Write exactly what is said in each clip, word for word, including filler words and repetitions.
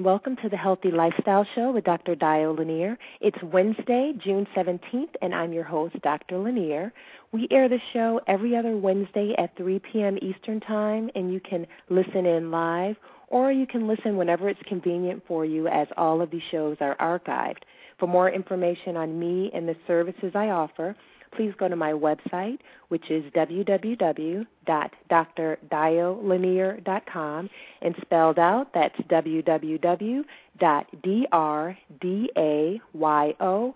and welcome to the Healthy Lifestyle Show with Doctor Dio Lanier. It's Wednesday, June seventeenth, and I'm your host, Doctor Lanier. We air the show every other Wednesday at three p.m. Eastern Time, and you can listen in live, or you can listen whenever it's convenient for you, as all of these shows are archived. For more information on me and the services I offer, please go to my website, which is w w w dot dr dio lanier dot com, and spelled out, that's w w w dot dr dio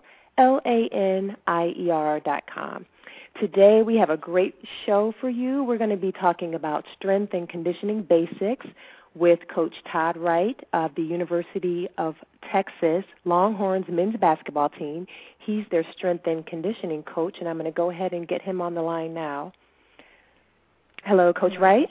lanier dot com. Today we have a great show for you. We're going to be talking about strength and conditioning basics with Coach Todd Wright of the University of Texas Longhorns men's basketball team. He's their strength and conditioning coach, and I'm going to go ahead and get him on the line now. Hello, Coach Wright.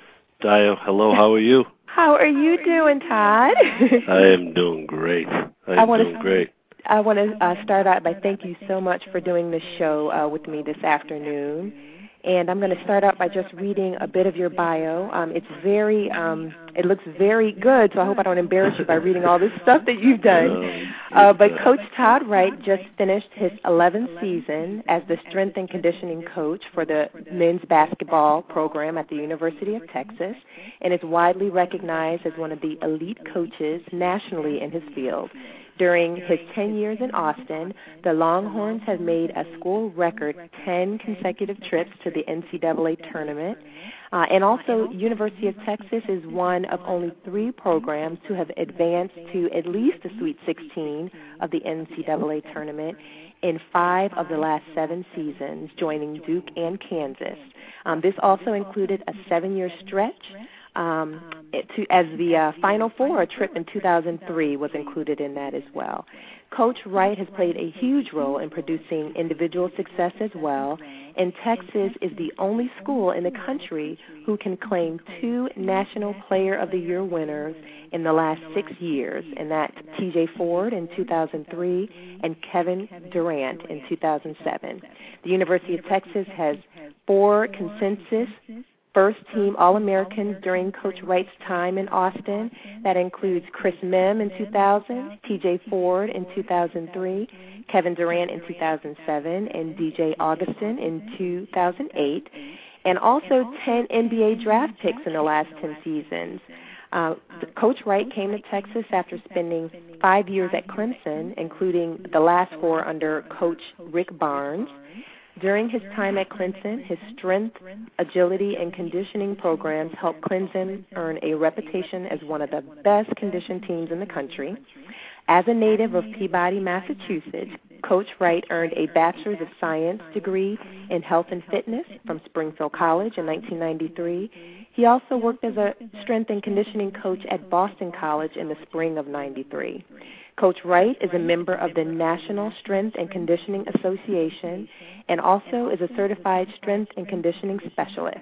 Dio, hello, how are you? How are you doing, Todd? I am doing great. I am I wanna, doing great. I want to uh, start out by thank you so much for doing this show uh, with me this afternoon. And I'm going to start out by just reading a bit of your bio. Um, it's very, um, it looks very good, so I hope I don't embarrass you by reading all this stuff that you've done. Uh, but Coach Todd Wright just finished his eleventh season as the strength and conditioning coach for the men's basketball program at the University of Texas, and is widely recognized as one of the elite coaches nationally in his field. During his ten years in Austin, the Longhorns have made a school record ten consecutive trips to the N C double A tournament. Uh, and also, University of Texas is one of only three programs to have advanced to at least the Sweet sixteen of the N C double A tournament in five of the last seven seasons, joining Duke and Kansas. Um, this also included a seven-year stretch Um, to, as the uh, Final Four, a trip in two thousand three was included in that as well. Coach Wright has played a huge role in producing individual success as well, and Texas is the only school in the country who can claim two National Player of the Year winners in the last six years, and that's T J Ford in two thousand three and Kevin Durant in two thousand seven. The University of Texas has four consensus first-team All-Americans during Coach Wright's time in Austin. That includes Chris Mim in two thousand, T J Ford in two thousand three, Kevin Durant in two thousand seven, and D J Augustin in two thousand eight, and also ten N B A draft picks in the last ten seasons. Uh, Coach Wright came to Texas after spending five years at Clemson, including the last four under Coach Rick Barnes. During his time at Clemson, his strength, agility, and conditioning programs helped Clemson earn a reputation as one of the best conditioned teams in the country. As a native of Peabody, Massachusetts, Coach Wright earned a Bachelor's of Science degree in Health and Fitness from Springfield College in nineteen ninety-three. He also worked as a strength and conditioning coach at Boston College in the spring of ninety-three. Coach Wright is a member of the National Strength and Conditioning Association and also is a certified strength and conditioning specialist.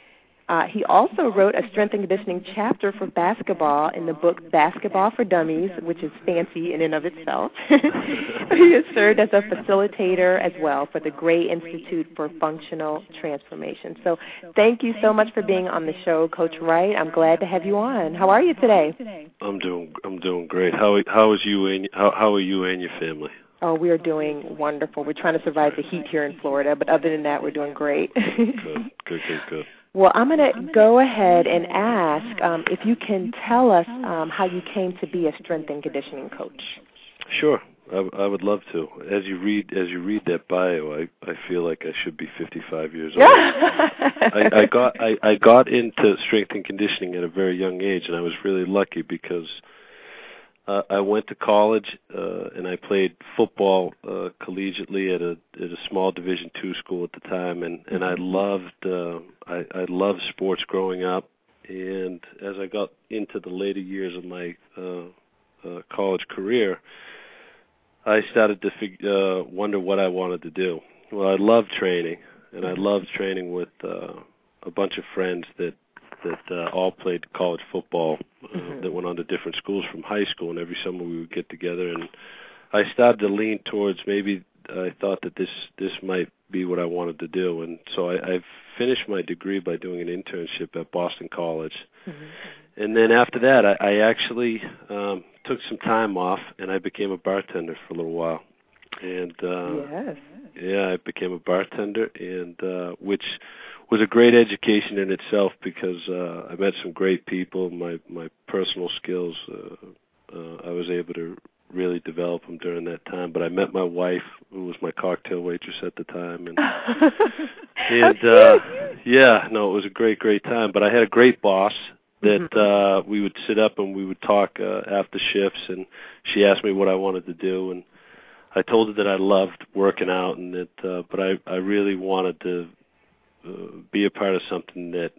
Uh, he also wrote a strength and conditioning chapter for basketball in the book Basketball for Dummies, which is fancy in and of itself. He has served as a facilitator as well for the Gray Institute for Functional Transformation. So thank you so much for being on the show, Coach Wright. I'm glad to have you on. How are you today? I'm doing I'm doing great. How how is you and how how are you and your family? Oh, we are doing wonderful. We're trying to survive the heat here in Florida, but other than that, we're doing great. Good, good, good, good. Well, I'm going to go ahead and ask um, if you can tell us um, how you came to be a strength and conditioning coach. Sure, I, I would love to. As you read, as you read that bio, I, I feel like I should be fifty-five years old. I, I got I, I got into strength and conditioning at a very young age, and I was really lucky because uh, I went to college uh, and I played football uh, collegiately at a at a small Division two school at the time, and and I loved uh, I, I loved sports growing up. And as I got into the later years of my uh, uh, college career, I started to fig- uh, wonder what I wanted to do. Well, I loved training, and I loved training with uh, a bunch of friends that that uh, all played college football, uh, mm-hmm. that went on to different schools from high school, and every summer we would get together. And I started to lean towards maybe I thought that this this might be what I wanted to do. And so I, I finished my degree by doing an internship at Boston College. Mm-hmm. And then after that, I, I actually um, took some time off, and I became a bartender for a little while. And uh, yes. yeah, I became a bartender, and uh, which was a great education in itself because uh, I met some great people. My my personal skills, uh, uh, I was able to really develop them during that time. But I met my wife, who was my cocktail waitress at the time, and and uh, yeah, no, it was a great, great time. But I had a great boss that uh, we would sit up and we would talk uh, after shifts, and she asked me what I wanted to do, and I told her that I loved working out, and that, uh, but I, I really wanted to uh, be a part of something that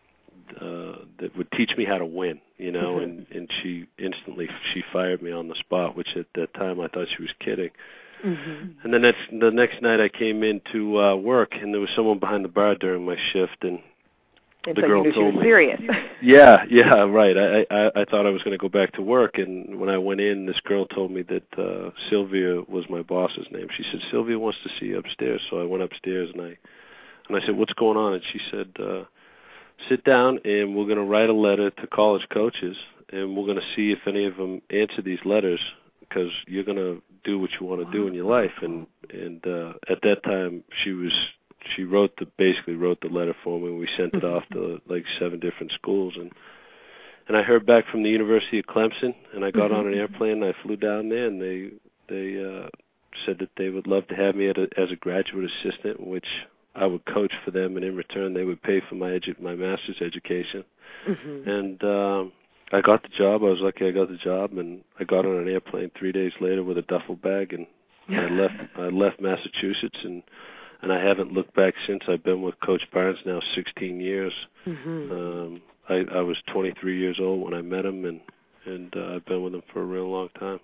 uh, that would teach me how to win, you know. Mm-hmm. And, and she instantly she fired me on the spot, which at that time I thought she was kidding. Mm-hmm. And the next the next night I came in to uh, work, and there was someone behind the bar during my shift, and. And the so girl you knew told she was me, serious. yeah, yeah, right. I, I I thought I was going to go back to work, and when I went in, this girl told me that uh, Sylvia was my boss's name. She said, Sylvia wants to see you upstairs. So I went upstairs, and I and I said, what's going on? And she said, uh, sit down, and we're going to write a letter to college coaches, and we're going to see if any of them answer these letters, because you're going to do what you want to do in your life. And and uh, at that time, she was. She wrote the basically wrote the letter for me, and we sent it off to like seven different schools, and and I heard back from the University of Clemson, and I got mm-hmm. on an airplane, and I flew down there, and they they uh, said that they would love to have me at a, as a graduate assistant, which I would coach for them, and in return they would pay for my edu- my master's education, mm-hmm. and um, I got the job. I was lucky I got the job, and I got on an airplane three days later with a duffel bag, and I left I left Massachusetts, and. And I haven't looked back since. I've been with Coach Barnes now sixteen years. Mm-hmm. Um, I, I was twenty-three years old when I met him, and and uh, I've been with him for a real long time.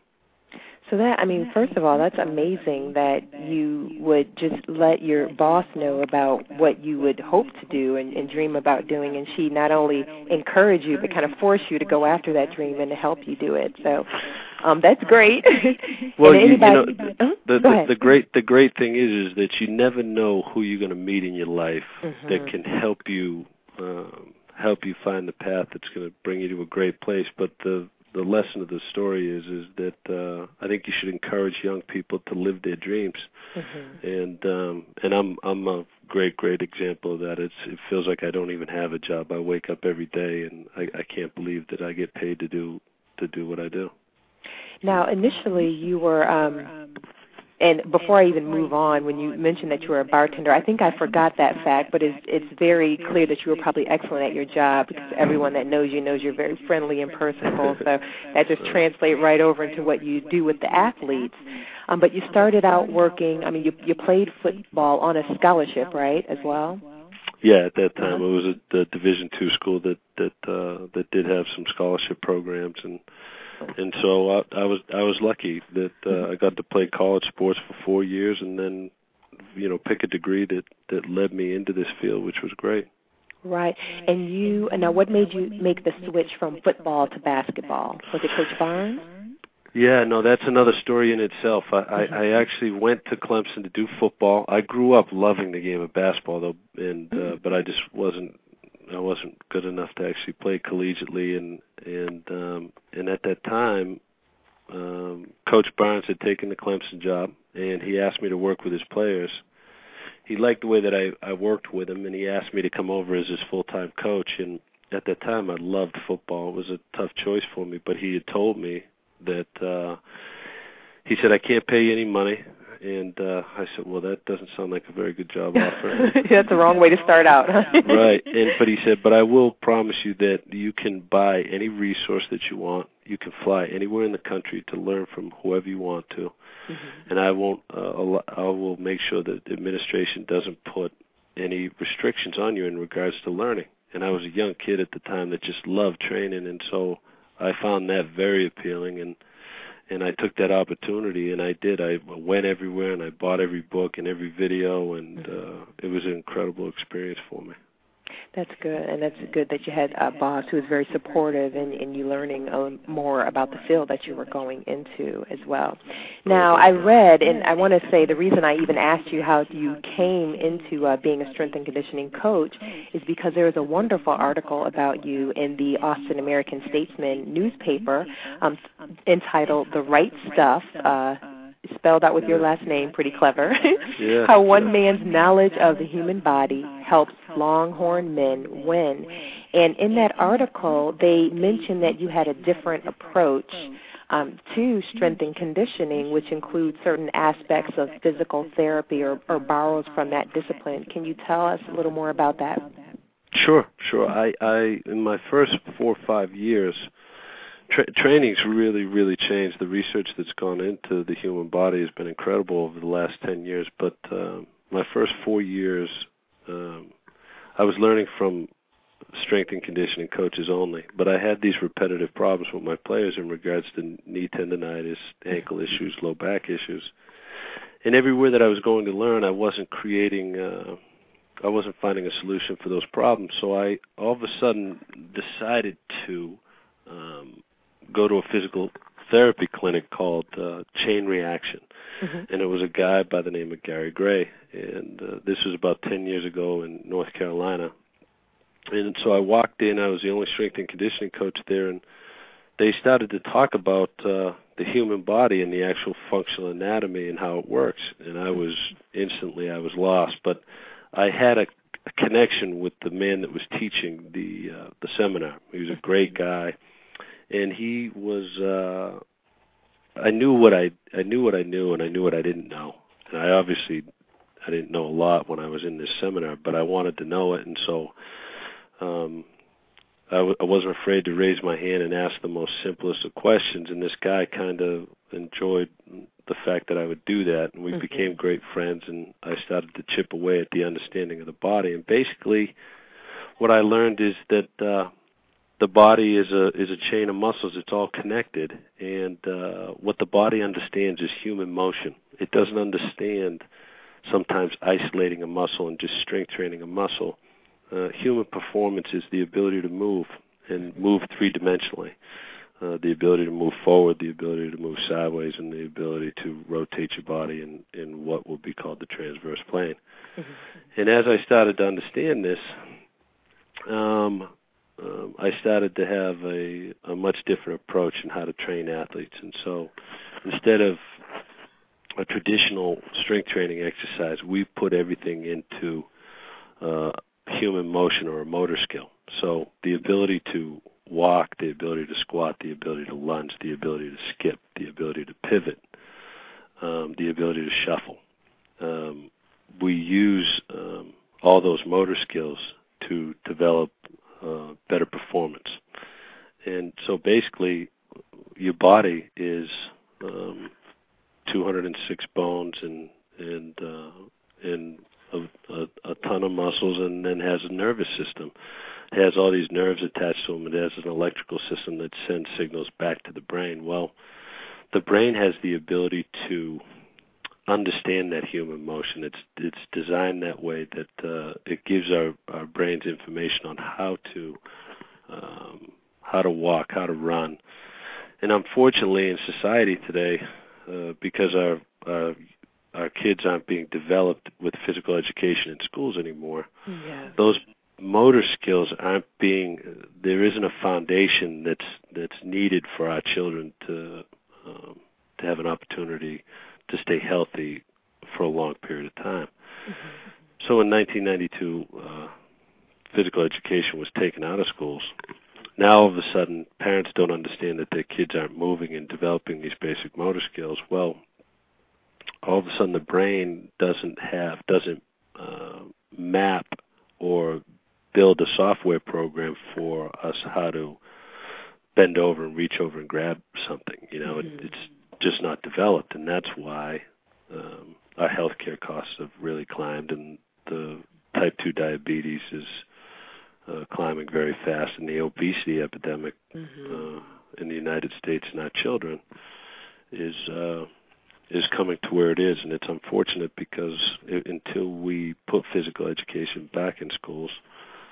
So that, I mean, first of all, that's amazing that you would just let your boss know about what you would hope to do and, and dream about doing, and she not only encouraged you, but kind of forced you to go after that dream and to help you do it. So um, that's great. Well, you, anybody, you know, the, the, the, the great the great thing is is that you never know who you're going to meet in your life mm-hmm. that can help you um, help you find the path that's going to bring you to a great place. But the The lesson of the story is is that uh, I think you should encourage young people to live their dreams, mm-hmm. and um, and I'm I'm a great great example of that. It's it feels like I don't even have a job. I wake up every day, and I, I can't believe that I get paid to do to do what I do. Now, initially, you were. Um, And before I even move on, when you mentioned that you were a bartender, I think I forgot that fact, but it's, it's very clear that you were probably excellent at your job because everyone that knows you knows you're very friendly and personable, so that just translates right over into what you do with the athletes. Um, but you started out working, I mean, you, you played football on a scholarship, right, as well? Yeah, at that time it was a, a Division two school that that uh, that did have some scholarship programs, and and so I, I was I was lucky that uh, I got to play college sports for four years, and then you know pick a degree that that led me into this field, which was great. Right, and you now what made you make the switch from football to basketball? Was it Coach Barnes? Yeah, no, that's another story in itself. I, I, I actually went to Clemson to do football. I grew up loving the game of basketball, though, and uh, but I just wasn't I wasn't good enough to actually play collegiately. And and um, and at that time, um, Coach Barnes had taken the Clemson job, and he asked me to work with his players. He liked the way that I, I worked with him, and he asked me to come over as his full-time coach. And at that time, I loved football. It was a tough choice for me, but he had told me that uh, he said, I can't pay you any money. And uh, I said, well, that doesn't sound like a very good job offer. That's the wrong way to start out. Right. And But he said, but I will promise you that you can buy any resource that you want. You can fly anywhere in the country to learn from whoever you want to. Mm-hmm. And I won't. Uh, I will make sure that the administration doesn't put any restrictions on you in regards to learning. And I was a young kid at the time that just loved training, and so I found that very appealing, and and I took that opportunity, and I did. I went everywhere, and I bought every book and every video, and uh, it was an incredible experience for me. That's good, and that's good that you had a boss who was very supportive in, in you learning um, more about the field that you were going into as well. Now, I read, and I want to say the reason I even asked you how you came into uh, being a strength and conditioning coach is because there was a wonderful article about you in the Austin American-Statesman newspaper um, entitled "The Right Stuff," uh, spelled out with your last name, pretty clever, yeah. How One Man's Knowledge of the Human Body Helps Longhorn Men Win. And in that article, they mentioned that you had a different approach um, to strength and conditioning, which includes certain aspects of physical therapy or, or borrows from that discipline. Can you tell us a little more about that? Sure, sure. I, I in my first four or five years, Tra- training's really, really changed. The research that's gone into the human body has been incredible over the last ten years. But um, my first four years, um, I was learning from strength and conditioning coaches only. But I had these repetitive problems with my players in regards to knee tendonitis, ankle issues, low back issues. And everywhere that I was going to learn, I wasn't creating, uh, I wasn't finding a solution for those problems. So I all of a sudden decided to um, go to a physical therapy clinic called uh, Chain Reaction. Mm-hmm. And it was a guy by the name of Gary Gray. And uh, this was about ten years ago in North Carolina. And so I walked in. I was the only strength and conditioning coach there. And they started to talk about uh, the human body and the actual functional anatomy and how it works. And I was instantly, I was lost. But I had a, a connection with the man that was teaching the uh, the seminar. He was a great guy. And he was, uh, I knew what I, I knew what I knew, and I knew what I didn't know. And I obviously, I didn't know a lot when I was in this seminar, but I wanted to know it. And so um, I, w- I wasn't afraid to raise my hand and ask the most simplest of questions. And this guy kind of enjoyed the fact that I would do that. And we mm-hmm. became great friends, and I started to chip away at the understanding of the body. And basically what I learned is that uh, the body is a is a chain of muscles. It's all connected, and uh, what the body understands is human motion. It doesn't understand sometimes isolating a muscle and just strength training a muscle. Uh, human performance is the ability to move and move three-dimensionally, uh, the ability to move forward, the ability to move sideways, and the ability to rotate your body in, in what will be called the transverse plane. Mm-hmm. And as I started to understand this, um, Um, I started to have a, a much different approach in how to train athletes. And so instead of a traditional strength training exercise, we put everything into uh, human motion or a motor skill. So the ability to walk, the ability to squat, the ability to lunge, the ability to skip, the ability to pivot, um, the ability to shuffle. Um, we use um, all those motor skills to develop Uh, better performance. And so basically your body is um, two hundred six bones and and uh, and a, a, a ton of muscles, and then has a nervous system. It has all these nerves attached to them. It has an electrical system that sends signals back to the brain. Well, the brain has the ability to understand that human motion. It's it's designed that way that uh, it gives our, our brains information on how to um, how to walk, how to run. And unfortunately, in society today, uh, because our, our our kids aren't being developed with physical education in schools anymore, yeah. those motor skills aren't being. There isn't a foundation that's that's needed for our children to um, to have an opportunity to stay healthy for a long period of time. Mm-hmm. So in nineteen ninety-two, uh, physical education was taken out of schools. Now all of a sudden, parents don't understand that their kids aren't moving and developing these basic motor skills. Well, all of a sudden the brain doesn't have, doesn't uh, map or build a software program for us how to bend over and reach over and grab something. You know, mm-hmm. it, it's just not developed, and that's why um, our healthcare costs have really climbed, and the type two diabetes is uh, climbing very fast, and the obesity epidemic mm-hmm. uh, in the United States and our children is uh, is coming to where it is, and it's unfortunate because it, until we put physical education back in schools,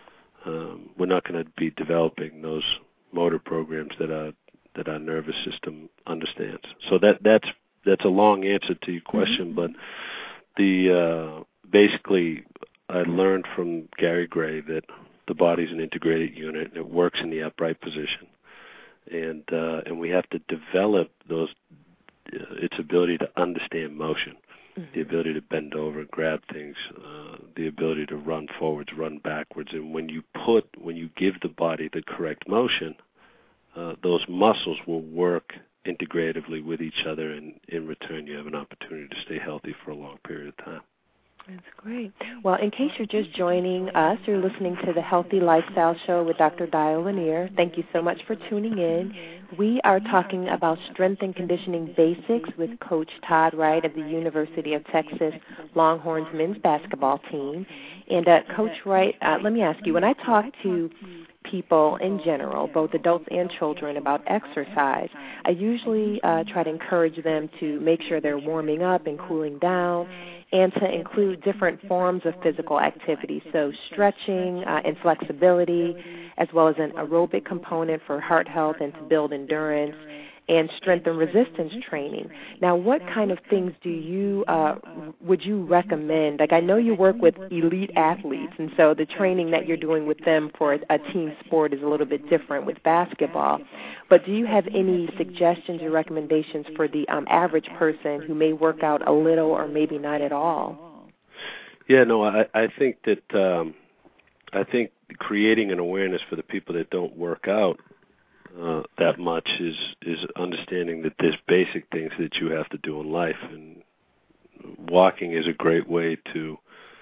um, we're not going to be developing those motor programs that our that our nervous system understands. So that that's that's a long answer to your question, mm-hmm. but the uh, basically I learned from Gary Gray that the body's an integrated unit and it works in the upright position, and uh, and we have to develop those uh, its ability to understand motion. Mm-hmm. The ability to bend over and grab things, uh, the ability to run forwards, run backwards, and when you put, when you give the body the correct motion, uh, those muscles will work integratively with each other, and in return, you have an opportunity to stay healthy for a long period of time. That's great. Well, in case you're just joining us, you're listening to the Healthy Lifestyle Show with Doctor Dio Lanier. Thank you so much for tuning in. We are talking about strength and conditioning basics with Coach Todd Wright of the University of Texas Longhorns men's basketball team. And uh, Coach Wright, uh, let me ask you, when I talk to people in general, both adults and children, about exercise, I usually uh, try to encourage them to make sure they're warming up and cooling down, and to include different forms of physical activity, so stretching uh, and flexibility, as well as an aerobic component for heart health and to build endurance, and strength and resistance training. Now, what kind of things do you uh, would you recommend? Like, I know you work with elite athletes, and so the training that you're doing with them for a team sport is a little bit different with basketball. But do you have any suggestions or recommendations for the um, average person who may work out a little or maybe not at all? Yeah, no, I, I think that um, I think creating an awareness for the people that don't work out Uh, that much is is understanding that there's basic things that you have to do in life, and walking is a great way to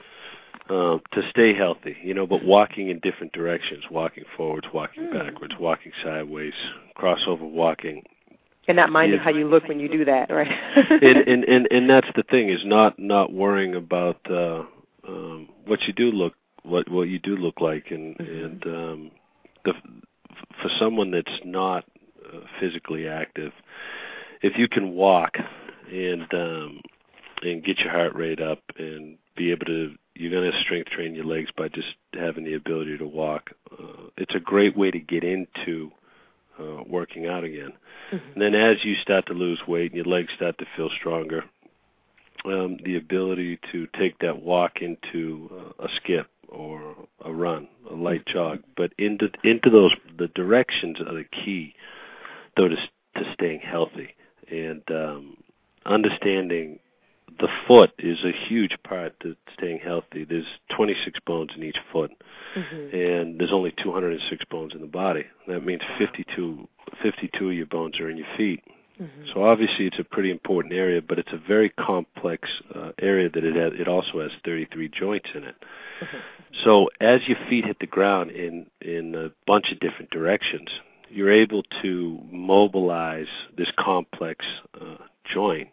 uh, to stay healthy, you know, but walking in different directions, walking forwards, walking mm. backwards, walking sideways, crossover walking. And not minding how you look when you do that, right? and, and, and, and that's the thing, is not, not worrying about uh, um, what you do look what what you do look like, and, mm-hmm. and um, the for someone that's not uh, physically active, if you can walk and um, and get your heart rate up and be able to, you're going to strength train your legs by just having the ability to walk. Uh, it's a great way to get into uh, working out again. Mm-hmm. And then as you start to lose weight and your legs start to feel stronger, um, the ability to take that walk into uh, a skip or a run, a light jog, but into into those the directions are the key, though, to to staying healthy, and um, understanding the foot is a huge part to staying healthy. There's twenty-six bones in each foot, mm-hmm. and there's only two hundred six bones in the body. That means fifty-two, fifty-two of your bones are in your feet. Mm-hmm. So obviously it's a pretty important area, but it's a very complex uh, area that it has, it also has thirty-three joints in it. Mm-hmm. So as your feet hit the ground in, in a bunch of different directions, you're able to mobilize this complex uh, joint,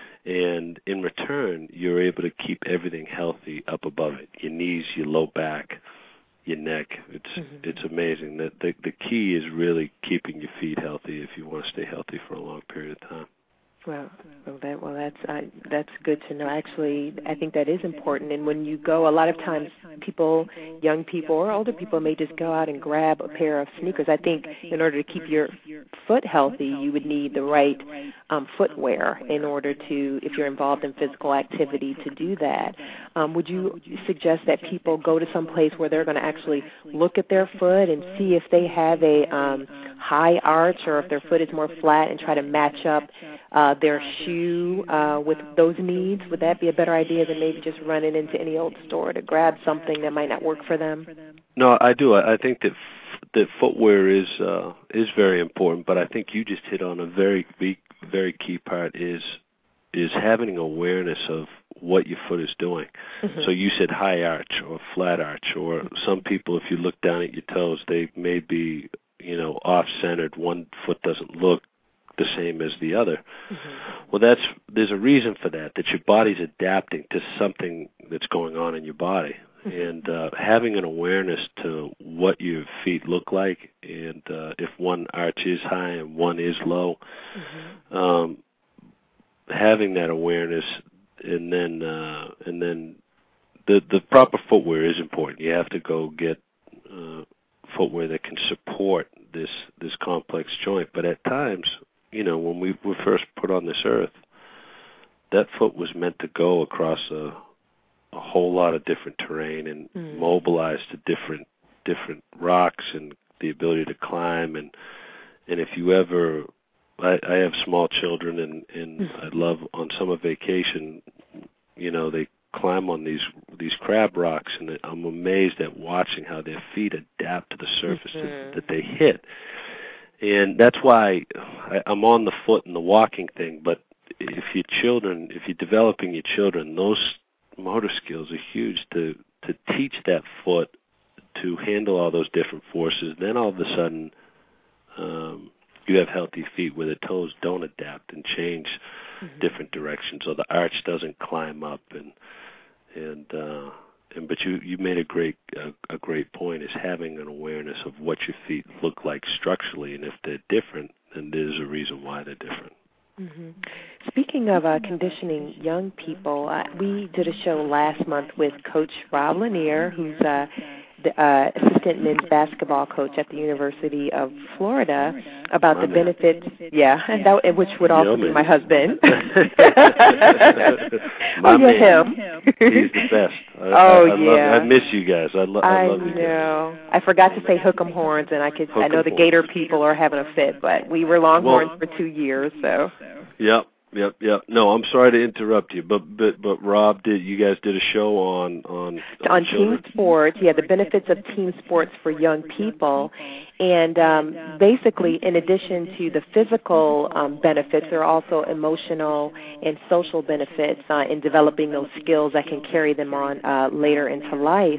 and in return, you're able to keep everything healthy up above it, your knees, your low back, your neck. It's mm-hmm. it's amazing. The, the the key is really keeping your feet healthy if you want to stay healthy for a long period of time. Well, well, that, well, that's uh, that's good to know. Actually, I think that is important. And when you go, a lot of times people, young people or older people, may just go out and grab a pair of sneakers. I think in order to keep your foot healthy, you would need the right um, footwear in order to, if you're involved in physical activity, to do that. Um, would you suggest that people go to some place where they're going to actually look at their foot and see if they have a um, high arch or if their foot is more flat, and try to match up uh, their shoe uh, with those needs? Would that be a better idea than maybe just running into any old store to grab something that might not work for them? No, I do. I think that f- that footwear is uh, is very important, but I think you just hit on a very big, very key part is is having awareness of what your foot is doing. Mm-hmm. So you said high arch or flat arch, or some people, if you look down at your toes, they may be, you know, off-centered. One foot doesn't look the same as the other. Mm-hmm. Well, that's there's a reason for that, that your body's adapting to something that's going on in your body. Mm-hmm. And uh, having an awareness to what your feet look like, and uh, if one arch is high and one is low, mm-hmm. um, having that awareness, and then uh, and then the the proper footwear is important. You have to go get uh, footwear that can support this this complex joint. But at times, you know, when we were first put on this earth, that foot was meant to go across a, a whole lot of different terrain and mm. mobilize to different different rocks and the ability to climb. And and if you ever, I, I have small children, and, and mm. I love on summer vacation, you know, they climb on these these crab rocks, and I'm amazed at watching how their feet adapt to the surface mm-hmm. that, that they hit. And that's why I, I'm on the foot and the walking thing. But if your children, if you're developing your children, those motor skills are huge to to teach that foot to handle all those different forces. Then all of a sudden, um, you have healthy feet where the toes don't adapt and change mm-hmm. different directions, or the arch doesn't climb up. And and uh, and but you, you made a great a, a great point, is having an awareness of what your feet look like structurally, and if they're different, then there's a reason why they're different. Mm-hmm. Speaking of uh, conditioning young people, uh, we did a show last month with Coach Rob Lanier, who's uh, the uh, assistant men's basketball coach at the University of Florida, about my the man. benefits. Yeah, that, which would also yeah, be my husband. my oh, yeah, him. He's the best. I, oh I, I yeah. Love, I miss you guys. I, lo- I, I love you know. guys. I forgot to say hook 'em horns, and I could. Hook I know the horns. Gator people are having a fit, but we were Longhorns well, for two years, so. Yep. Yep, yep. No, I'm sorry to interrupt you, but but but Rob, did you guys did a show on on on, on team sports? Yeah, the benefits of team sports for young people, and um, basically, in addition to the physical um, benefits, there are also emotional and social benefits uh, in developing those skills that can carry them on uh, later into life.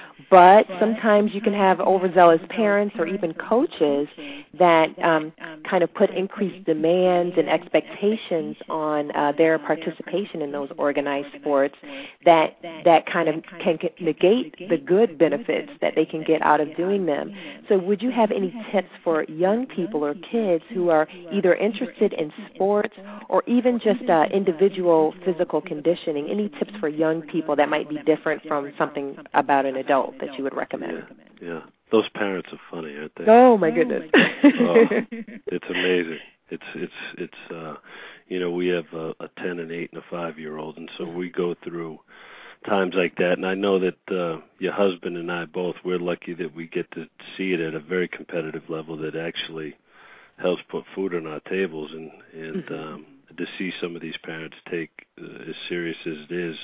But sometimes you can have overzealous parents or even coaches that um, kind of put increased demands and expectations on uh, their participation in those organized sports that that kind of can negate the good benefits that they can get out of doing them. So would you have any tips for young people or kids who are either interested in sports or even just uh, individual physical conditioning? Any tips for young people that might be different from something about an adult that you would recommend? Yeah, yeah. Those parents are funny, aren't they? Oh my goodness. oh, it's amazing. It's it's it's uh you know, we have a, a ten and eight and a five year old, and so we go through times like that. And I know that uh your husband and I both, we're lucky that we get to see it at a very competitive level that actually helps put food on our tables, and and mm-hmm. um to see some of these parents take uh, as serious as it is.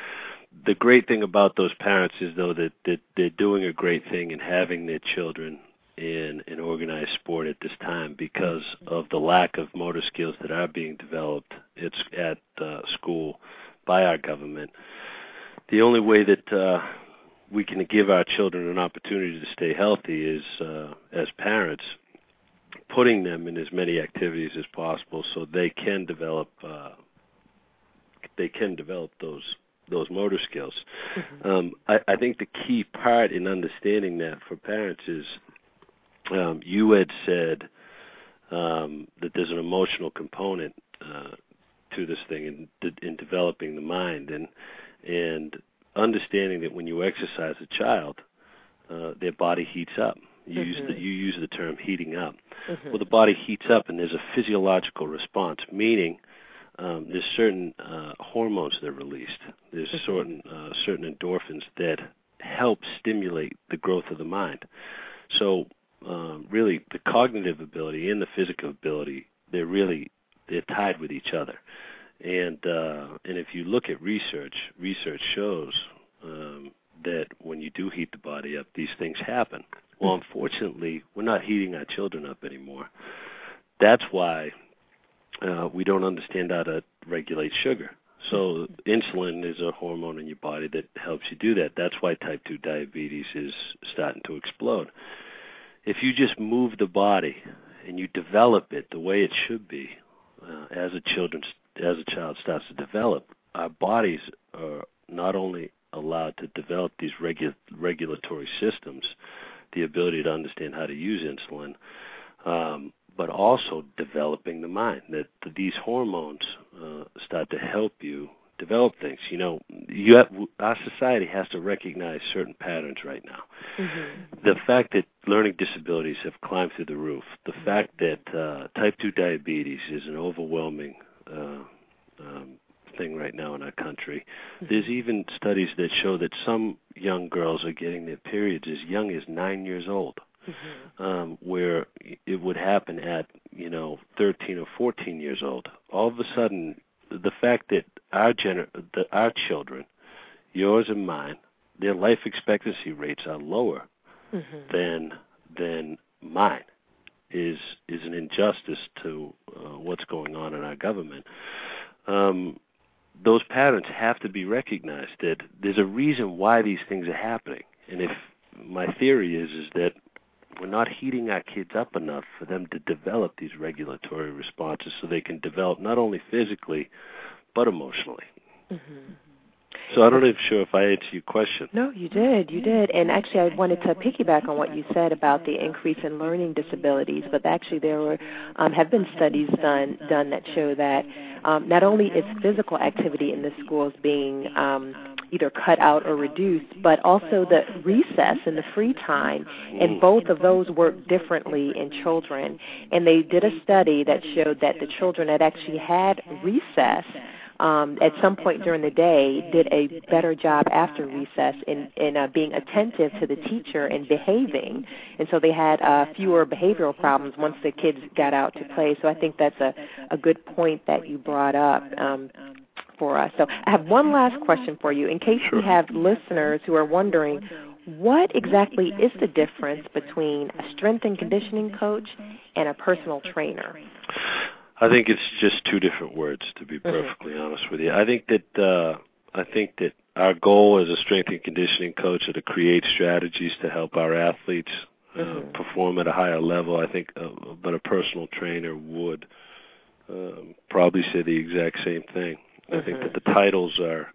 The great thing about those parents is, though, that, that they're doing a great thing in having their children in an organized sport at this time because of the lack of motor skills that are being developed it's at uh, school by our government. The only way that uh, we can give our children an opportunity to stay healthy is, uh, as parents, putting them in as many activities as possible so they can develop uh, they can develop those those motor skills. Mm-hmm. Um, I, I think the key part in understanding that for parents is um, you had said um, that there's an emotional component uh, to this thing in, in developing the mind, and and understanding that when you exercise a child, uh, their body heats up. You, mm-hmm. use the, you use the term heating up. Mm-hmm. Well, the body heats up, and there's a physiological response, meaning Um, there's certain uh, hormones that are released. There's mm-hmm. certain uh, certain endorphins that help stimulate the growth of the mind. So um, really, the cognitive ability and the physical ability, they're really they're tied with each other. And uh, and if you look at research, research shows um, that when you do heat the body up, these things happen. Well, unfortunately, we're not heating our children up anymore. That's why Uh, we don't understand how to regulate sugar. So insulin is a hormone in your body that helps you do that. That's why type two diabetes is starting to explode. If you just move the body and you develop it the way it should be, uh, as a children as a child starts to develop, our bodies are not only allowed to develop these regu- regulatory systems, the ability to understand how to use insulin, um, but also developing the mind, that these hormones uh, start to help you develop things. You know, you have, our society has to recognize certain patterns right now. Mm-hmm. The fact that learning disabilities have climbed through the roof, the mm-hmm. fact that uh, type two diabetes is an overwhelming uh, um, thing right now in our country. Mm-hmm. There's even studies that show that some young girls are getting their periods as young as nine years old, mm-hmm. um, where it would happen at, you know, thirteen or fourteen years old. All of a sudden, the fact that our gener- the, our children, yours and mine, their life expectancy rates are lower mm-hmm. than than mine is is an injustice to uh, what's going on in our government. Um, those patterns have to be recognized. That there's a reason why these things are happening, and if my theory is is that we're not heating our kids up enough for them to develop these regulatory responses so they can develop not only physically but emotionally. Mm-hmm. So I don't even sure if I answered your question. No, you did. You did. And actually, I wanted to piggyback on what you said about the increase in learning disabilities, but actually there were um, have been studies done done that show that um, not only is physical activity in the schools being um, either cut out or reduced, but also the recess and the free time, and both of those work differently in children. And they did a study that showed that the children that actually had recess Um, at some point during the day, did a better job after recess in, in uh, being attentive to the teacher and behaving. And so they had uh, fewer behavioral problems once the kids got out to play. So I think that's a, a good point that you brought up um, for us. So I have one last question for you. In case we have listeners who are wondering, what exactly is the difference between a strength and conditioning coach and a personal trainer? I think it's just two different words, to be perfectly mm-hmm. honest with you. I think that uh, I think that our goal as a strength and conditioning coach is to create strategies to help our athletes uh, mm-hmm. perform at a higher level. I think, uh, but a personal trainer would um, probably say the exact same thing. Mm-hmm. I think that the titles are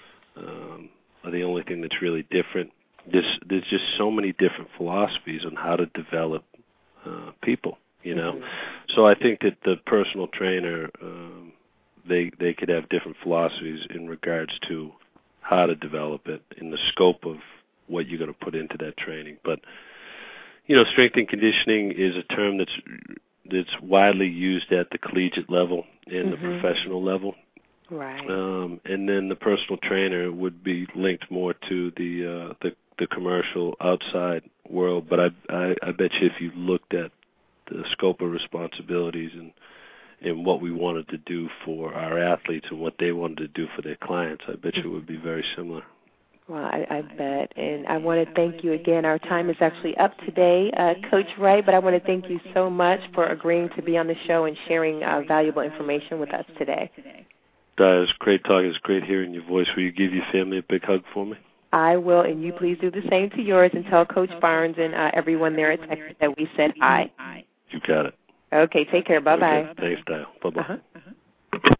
um, are the only thing that's really different. There's there's just so many different philosophies on how to develop uh, people. You know, mm-hmm. so I think that the personal trainer, um, they they could have different philosophies in regards to how to develop it in the scope of what you're going to put into that training. But, you know, strength and conditioning is a term that's that's widely used at the collegiate level and mm-hmm. the professional level. Right. Um, and then the personal trainer would be linked more to the uh, the, the commercial outside world. But I, I I bet you if you looked at the scope of responsibilities and, and what we wanted to do for our athletes and what they wanted to do for their clients, I bet you it would be very similar. Well, I, I bet. And I want to thank you again. Our time is actually up today, uh, Coach Wright, but I want to thank you so much for agreeing to be on the show and sharing uh, valuable information with us today. That is great talking. It's great hearing your voice. Will you give your family a big hug for me? I will, and you please do the same to yours and tell Coach Barnes and uh, everyone there at Texas that we said hi. You got it. Okay, take care. Bye-bye. Okay, thanks, Dial. Bye-bye. Uh-huh. Uh-huh.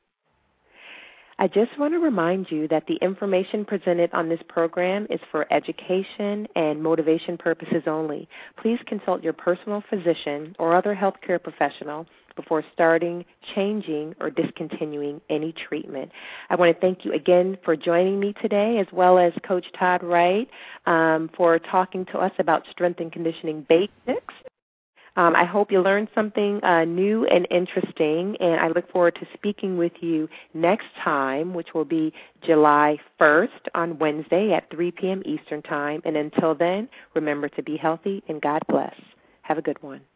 I just want to remind you that the information presented on this program is for education and motivation purposes only. Please consult your personal physician or other healthcare professional before starting, changing, or discontinuing any treatment. I want to thank you again for joining me today, as well as Coach Todd Wright um, for talking to us about strength and conditioning basics. Um, I hope you learned something uh, new and interesting, and I look forward to speaking with you next time, which will be July first on Wednesday at three p.m. Eastern Time. And until then, remember to be healthy and God bless. Have a good one.